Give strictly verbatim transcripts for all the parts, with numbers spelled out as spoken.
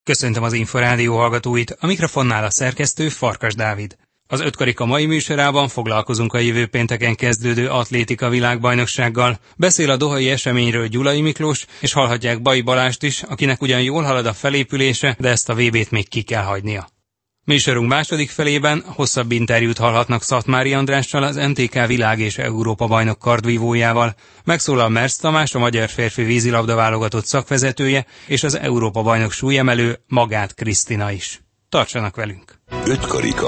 Köszöntöm az Inforádió hallgatóit, a mikrofonnál a szerkesztő Farkas Dávid. Az Ötkarika mai műsorában foglalkozunk a jövő pénteken kezdődő atlétika világbajnoksággal. Beszél a dohai eseményről Gyulai Miklós, és hallhatják Bai Balást is, akinek ugyan jól halad a felépülése, de ezt a vé bét még ki kell hagynia. Műsorunk második felében hosszabb interjút hallhatnak Szatmári Andrással, az en té ká világ és Európa bajnok kardvívójával. Megszólal Mersz Tamás, a magyar férfi vízilabda válogatott szakvezetője, és az Európa bajnok súlyemelő Magát Krisztina is. Tartsanak velünk! Ötkarika.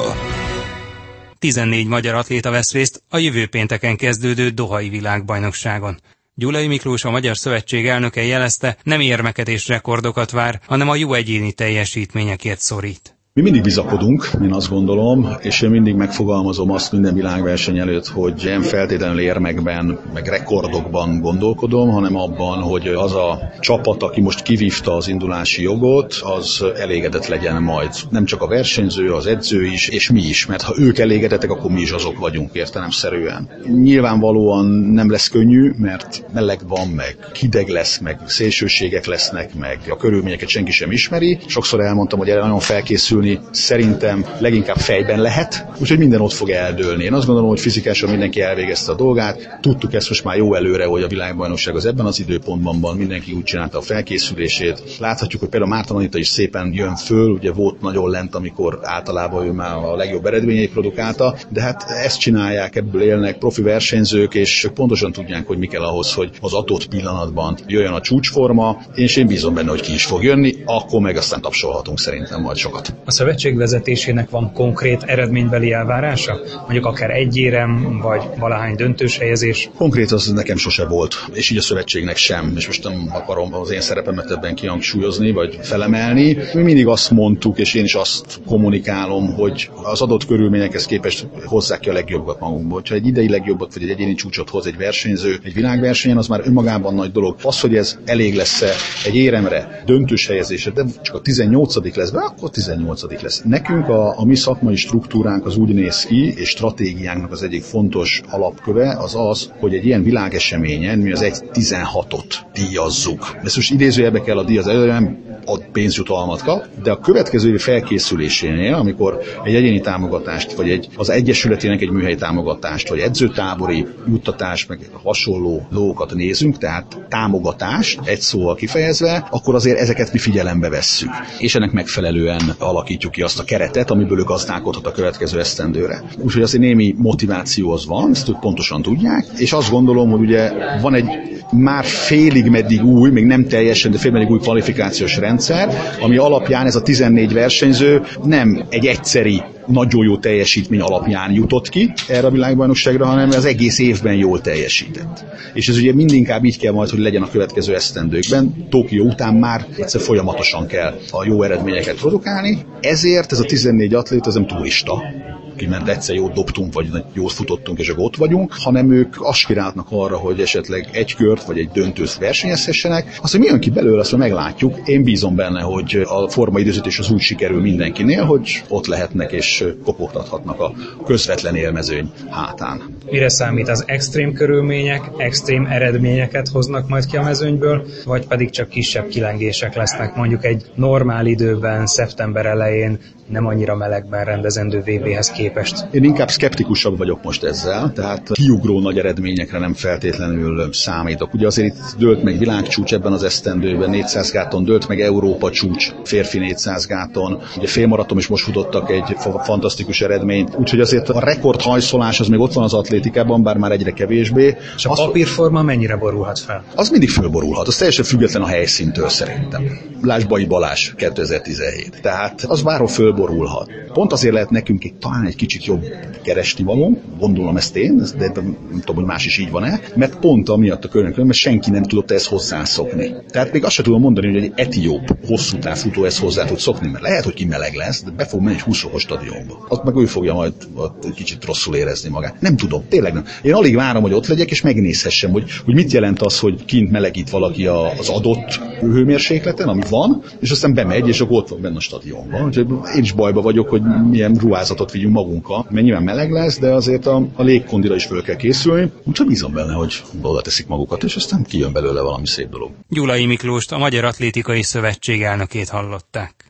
tizennégy magyar atléta vesz részt a jövő pénteken kezdődő dohai világbajnokságon. Gyulai Miklós, a Magyar Szövetség elnöke jelezte, nem érmeket és rekordokat vár, hanem a jó egyéni teljesítményekért szorít. Mi mindig bizakodunk, én azt gondolom, és én mindig megfogalmazom azt minden világverseny előtt, hogy nem feltétlenül érmekben, meg rekordokban gondolkodom, hanem abban, hogy az a csapat, aki most kivívta az indulási jogot, az elégedett legyen majd. Nem csak a versenyző, az edző is, és mi is, mert ha ők elégedettek, akkor mi is azok vagyunk értelemszerűen. Nyilvánvalóan nem lesz könnyű, mert meleg van, meg hideg lesz, meg szélsőségek lesznek, meg a körülményeket senki sem ismeri. Sokszor elmondtam, hogy erre nagyon felkészül szerintem leginkább fejben lehet, úgyhogy minden ott fog eldőlni. Én azt gondolom, hogy fizikásan mindenki elvégezte a dolgát. Tudtuk ezt most már jó előre, hogy a világbajnokság az ebben az időpontban van, mindenki úgy csinálta a felkészülését. Láthatjuk, hogy például Márton Anita is szépen jön föl, ugye volt nagyon lent, amikor általában ő már a legjobb eredményeit produkálta, de hát ezt csinálják, ebből élnek profi versenyzők, és pontosan tudják, hogy mi kell ahhoz, hogy az adott pillanatban jöjjön a csúcsforma, és én bízom benne, hogy ki is fog jönni, akkor meg aztán tapsolhatunk szerintem majd sokat. A szövetség vezetésének van konkrét eredménybeli elvárása? Mondjuk akár egy érem, vagy valahány döntős helyezés? Konkrét az nekem sose volt, és így a szövetségnek sem. És most nem akarom az én szerepemet ebben kihangsúlyozni, vagy felemelni. Mi mindig azt mondtuk, és én is azt kommunikálom, hogy az adott körülményekhez képest hozzák ki a legjobbat magunkból. Ha egy idei legjobbat, vagy egy egyéni csúcsot hoz egy versenyző egy világversenyen, az már önmagában nagy dolog. Az, hogy ez elég lesz-e egy éremre, döntős helyezésre, de csak a tizennyolcadik lesz be, akkor tizennyolcadik lesz. Nekünk a, a mi szakmai struktúránk az úgy néz ki, és stratégiánknak az egyik fontos alapköve az az, hogy egy ilyen világeseményen mi az egy tizenhatot díjazzuk. Ezt most idézőjelbe kell a díjaz, nem ad pénzjutalmat kap, de a következő évi felkészülésénél, amikor egy egyéni támogatást, vagy egy, az egyesületének egy műhelyi támogatást, vagy edzőtábori juttatást, meg hasonló dolgokat nézünk, tehát támogatást, egy szóval kifejezve, akkor azért ezeket mi figyelembe vesszük. És ennek megfelelően alakítjuk ki azt a keretet, amiből ő gazdálkodhat a következő esztendőre. Úgyhogy azért némi motiváció az van, ezt ők pontosan tudják, és azt gondolom, hogy ugye van egy már félig meddig új, még nem teljesen, de félig meddig új kvalifikációs rendszer, ami alapján ez a tizennégy versenyző nem egy egyszeri nagyon jó teljesítmény alapján jutott ki erre a világbajnokságra, hanem az egész évben jól teljesített. És ez ugye mindinkább így kell majd, hogy legyen a következő esztendőkben. Tokió után már egyszer folyamatosan kell a jó eredményeket produkálni, ezért ez a tizennégy atlét az nem turista, mert egyszer jót dobtunk, vagy jót futottunk, és akkor ott vagyunk, hanem ők aspirálnak arra, hogy esetleg egy kört, vagy egy döntőt versenyezhessenek. Azt, hogy mi jön ki belőle, azt meglátjuk. Én bízom benne, hogy a formaidőzítés az úgy sikerül mindenkinél, hogy ott lehetnek és kopogtathatnak a közvetlen élmezőny hátán. Mire számít? Az extrém körülmények, extrém eredményeket hoznak majd ki a mezőnyből, vagy pedig csak kisebb kilengések lesznek, mondjuk egy normál időben, szeptember elején, nem annyira melegben rendezendő vé béhez képest? Én inkább szkeptikusabb vagyok most ezzel, tehát kiugró nagy eredményekre nem feltétlenül számítok. Ugye azért itt dőlt meg világcsúcs ebben az esztendőben, négyszáz gáton dőlt meg Európa csúcs, férfi négyszáz gáton. Ugye félmaraton is most futottak egy fantasztikus eredményt, úgyhogy azért a rekordhajszolás az még ott van az atlétikában, bár már egyre kevésbé. És a az papírforma mennyire borulhat fel? Az mindig fölborulhat, az teljesen független a helyszíntől szerintem. Lásd Bai Balázs kétezer-tizenhét. Tehát az bárhol fölborulhat. Pont azért lehet nekünk egy, talán egy kicsit jobb keresni való, gondolom ezt én, de nem tudom, hogy más is így van-e, mert pont amiatt a körülmények, mert senki nem tudott ehhez hozzászokni. Tehát még azt sem tudom mondani, hogy egy etióp hosszú távfutó ezt hozzá tud szokni, mert lehet, hogy ki meleg lesz, de be fog menni egy húsz fokos stadionba. Azt meg ő fogja majd egy kicsit rosszul érezni magát. Nem tudom, tényleg nem. Én alig várom, hogy ott legyek, és megnézhessem, hogy, hogy mit jelent az, hogy kint melegít valaki az adott hőmérsékleten, ami van, és aztán bemegy, és akkor ott van benne a stadionban. Úgyhogy én is bajba vagyok, hogy milyen ruházatot vigyünk magunkkal, mert nyilván meleg lesz, de azért a, a légkondira is föl kell készülni. Úgyhogy bízom benne, hogy oda teszik magukat, és aztán kijön belőle valami szép dolog. Gyulai Miklóst, a Magyar Atlétikai Szövetség elnökét hallották.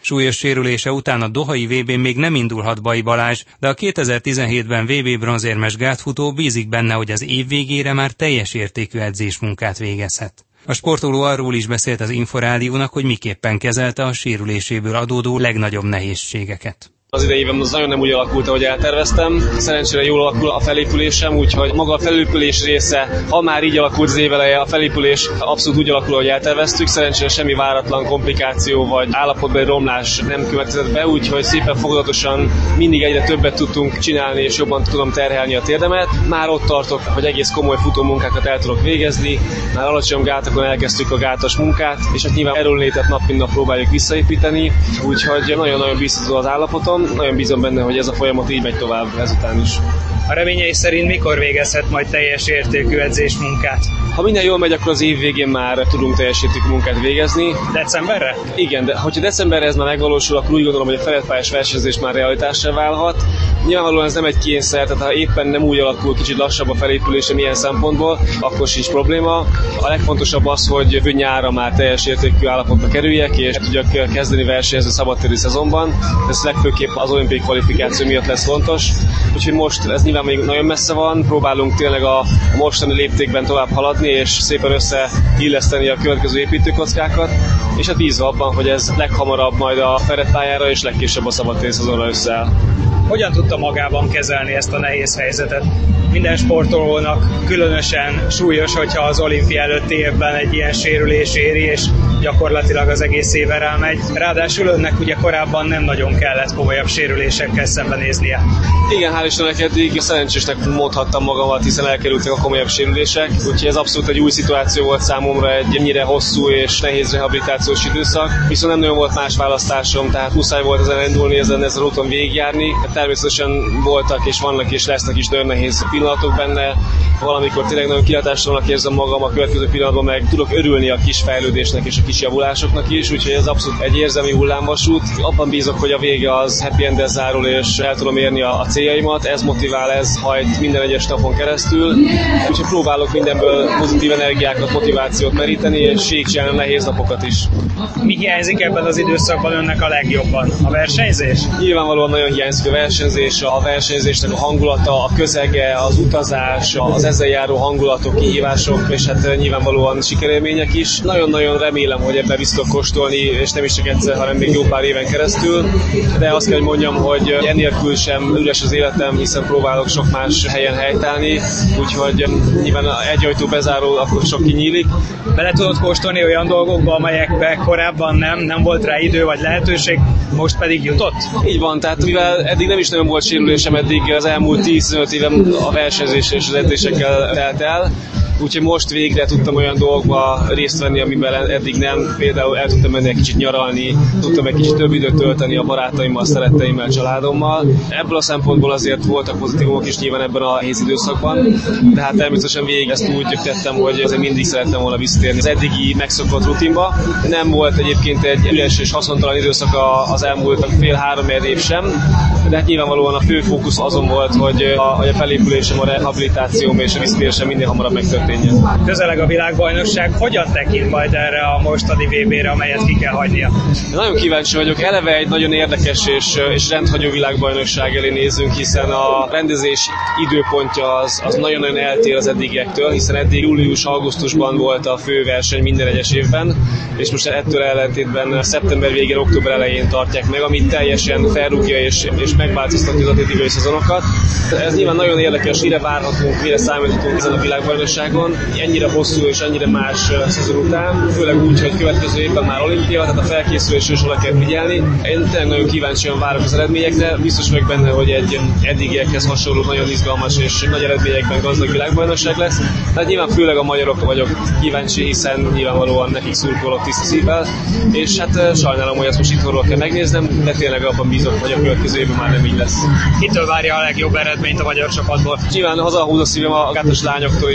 Súlyos sérülése után a dohai vé bén még nem indulhat Bai Balázs, de a kétezer-tizenhétben vé bé bronzérmes gátfutó bízik benne, hogy az év végére már teljes értékű edzésmunkát végezhet. A sportoló arról is beszélt az Inforádiónak, hogy miképpen kezelte a sérüléséből adódó legnagyobb nehézségeket. Az idejében az nagyon nem úgy alakult, ahogy elterveztem. Szerencsére jól alakul a felépülésem, úgyhogy maga a felépülés része, ha már így alakult az éveleje, a felépülés abszolút úgy alakul, ahogy elterveztük. Szerencsére semmi váratlan komplikáció vagy állapotbeli romlás nem következett be, úgyhogy szépen fokozatosan mindig egyre többet tudtunk csinálni, és jobban tudom terhelni a térdemet. Már ott tartok, hogy egész komoly futómunkákat el tudok végezni. Már alacsony gátokon elkezdtük a gátas munkát, és hát nyilván erőnlétet nap mint nap próbáljuk visszaépíteni, úgyhogy nagyon-nagyon biztató az állapotom. Nagyon bízom benne, hogy ez a folyamat így megy tovább ezután is. A reményei szerint mikor végezhet majd teljes értékű edzésmunkát? Ha minden jól megy, akkor az év végén már tudunk teljes értékű munkát végezni. Decemberre? Igen, de hogyha decemberre ez már megvalósul, akkor úgy gondolom, hogy a feledpályás versenyzés már realitássá válhat. Nyilvánvalóan ez nem egy kényszer, tehát ha éppen nem úgy alakul, kicsit lassabb a felépülése milyen szempontból, akkor sincs probléma. A legfontosabb az, hogy jövő nyárra már teljes értékű állapotba kerüljek, és tudjak kezdeni versenyezni a szabadtéri szezonban. Ez legfőképp az olimpiai kvalifikáció miatt lesz fontos. Úgyhogy most ez nyilván még nagyon messze van, próbálunk tényleg a mostani léptékben tovább haladni, és szépen összeilleszteni a következő építőkockákat, és hát bízva abban, hogy ez leghamarabb majd a feredpályára és legkésőbb a szabadtéri szezonra összeáll. Hogyan tudta magában kezelni ezt a nehéz helyzetet? Minden sportolónak különösen súlyos, hogyha az olimpia előtti évben egy ilyen sérülés éri, és gyakorlatilag az egész éven rámegy. Ráadásul önnek ugye korábban nem nagyon kellett komolyabb sérülésekkel szembenéznie. Igen, hál' Istennek eddig szerencsésnek mondhattam magamat, hiszen elkerültek a komolyabb sérülések, úgyhogy ez abszolút egy új szituáció volt számomra, egy ennyire hosszú és nehéz rehabilitációs időszak. Viszont nem nagyon volt más választásom, tehát muszáj volt ezen indulni, ezen ezen úton végigjárni. Természetesen voltak és vannak és lesznek is nagyon nehéz pillanatok benne. Valamikor tényleg nagyon kihatástalannak érzem magam, a következő pillanatban meg tudok örülni a kis fejlődésnek és a kis javulásoknak is, úgyhogy ez abszolút egy érzelmi hullámvasút. Abban bízok, hogy a vége az happy end-el zárul, és el tudom érni a, a céljaimat. Ez motivál, ez hajt minden egyes napon keresztül. Úgyhogy próbálok mindenből pozitív energiákat, motivációt meríteni, és végigcsinálni a nehéz napokat is. Mi hiányzik ebben az időszakban önnek a legjobban? A versenyzés? Nyilvánvalóan nagyon hiányzik a versenyzés, a versenyzésnek a hangulata, a közege, az utazás, az ezzel járó hangulatok, kihívások, és hát nyilvánvalóan sikerélmények is. Nagyon-nagyon remélem, hogy ebben vissza tudok kóstolni, és nem is csak egyszer, hanem még jó pár éven keresztül. De azt kell, hogy mondjam, hogy ennélkül sem üres az életem, hiszen próbálok sok más helyen helytállni, úgyhogy nyilván egy ajtó bezárul, akkor sok kinyílik. Bele tudod kóstolni olyan dolgokba, amelyekbe korábban nem, nem volt rá idő vagy lehetőség, most pedig jutott? Így van, tehát mivel eddig nem is nagyon volt sérülésem, eddig az elmúlt tíz-tizenöt évem a versenyzés és az edzésekkel telt el, úgyhogy most végre tudtam olyan dolgokba részt venni, amiben eddig nem. Például el tudtam menni egy kicsit nyaralni, tudtam egy kicsit több időt tölteni a barátaimmal, szeretteimmel, családommal. Ebből a szempontból azért voltak pozitívumok is nyilván ebben a nehéz időszakban, de hát természetesen végig ezt úgy tettem, hogy azért mindig szerettem volna visszatérni az eddigi megszokott rutinba. Nem volt egyébként egy üres és haszontalan időszak az elmúlt fél-három év sem, de hát nyilvánvalóan a fő fókusz azon volt, hogy a, hogy a felépülésem, a rehabilitációm és a visszatérésem minél hamarabb megtörténjen. Közeleg a világbajnokság, hogyan tekint majd erre a mostani vé bére, amelyet ki kell hagynia? Nagyon kíváncsi vagyok. Eleve egy nagyon érdekes és, és rendhagyó világbajnokság elé nézünk, hiszen a rendezés időpontja az, az nagyon-nagyon eltér az eddigiektől, hiszen eddig július-augusztusban volt a fő verseny minden egyes évben, és most ettől ellentétben szeptember végén, október elején tartják meg, ami teljesen felrúgja és, és megváltoztatja az atlétikai szezonokat. Ez nyilván nagyon érdekes, mire várhatunk, mire számíthatunk ezen a világbajnokságon, ennyire hosszú és ennyire más szezon után, főleg úgy, hogy következő évben már olimpia, tehát a felkészülésre is oda kell figyelni. Én tényleg nagyon kíváncsian várok az eredményekre, biztos vagyok benne, hogy egy eddigiekhez hasonló, nagyon izgalmas és nagy eredményekben gazdag világbajnokság lesz. Tehát nyilván főleg a magyarok vagyok kíváncsi, hiszen nyilvánvalóan nekik szurkolok tiszta szívvel, és hát sajnálom, hogy ezt most itthonról kell megnéznem, de tényleg abban bízok, hogy a következő évben már nem így lesz. Kitől várja a legjobb eredményt a magyar csapatból? Nyilván hazahúz a szívem a gátos lányoktól, és hát Szűcs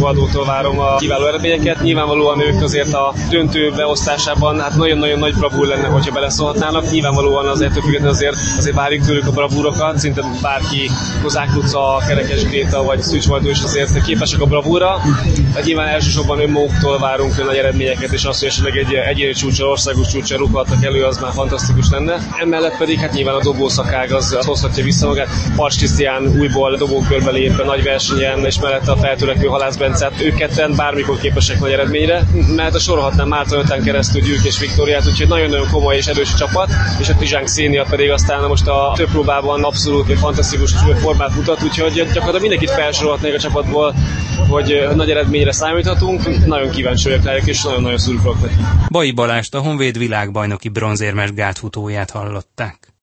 Valdótól várom a kiváló eredményeket. Nyilvánvalóan ők azért a döntő beosztásában hát nagyon-nagyon nagy bravúr lenne, hogyha beleszólhatnának. Nyilvánvalóan az ettől függetlenül azért, azért várjuk tőlük a bravúrokat, szinte bárki, Kozák Luca, Kerekes Gréta vagy Szűcs Valdó is azért képesek a bravúra. Hát nyilván elsősorban önmaguktól várunk nagy eredményeket, és azt, hogy esetleg egy egyéni csúcsra, országos csúcsra rukadtak elő, az már fantasztikus lenne. Emellett pedig hát nyilván a dobószakág az, az hozhatja vissza magát. Parcs Krisztián újból dobókörbe lép nagy versenyen, és mellette a feltörekvő Halász Bence, ők ketten bármikor képesek nagy eredményre. Mert a sorolhatnám Márton Ötán keresztül Gyürk és Viktóriát, úgyhogy nagyon-nagyon komoly és erős csapat, és a Tizsánk Xenia pedig aztán most a több próbában abszolút fantasztikus formát mutat, úgyhogy gyakorlatilag mindenkit felsorolhatnék a csapatból, hogy nagy eredményre számíthatunk. Nagyon kíváncsi vagyok rájuk, és nagyon-nagyon szurkolok neki. Bai Balást, a Honvéd világbajnoki bronzérmes gátfutóját hallották.